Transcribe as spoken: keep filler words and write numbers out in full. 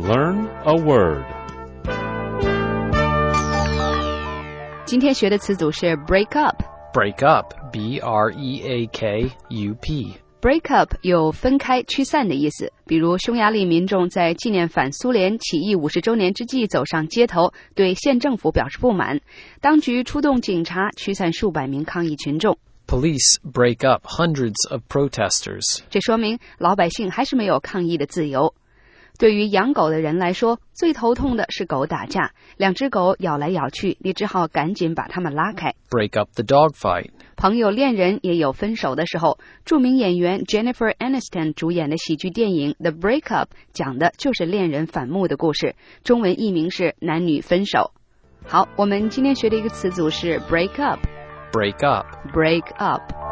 learn a word. 今天学的词组是 break up。Break up, B R E A K U P。Break up 有分开、驱散的意思，比如匈牙利民众在纪念反苏联起义五十周年之际走上街头，对县政府表示不满，当局出动警察驱散数百名抗议群众。 Police break up hundreds of protesters. 这说明老百姓还是没有抗议的自由。对于养狗的人来说，最头痛的是狗打架，两只狗咬来咬去，你只好赶紧把它们拉开。 Break up the dog fight. 朋友恋人也有分手的时候，著名演员 Jennifer Aniston 主演的喜剧电影 The Break Up 讲的就是恋人反目的故事，中文译名是男女分手。好，我们今天学的一个词组是 break up。 Break up. Break up.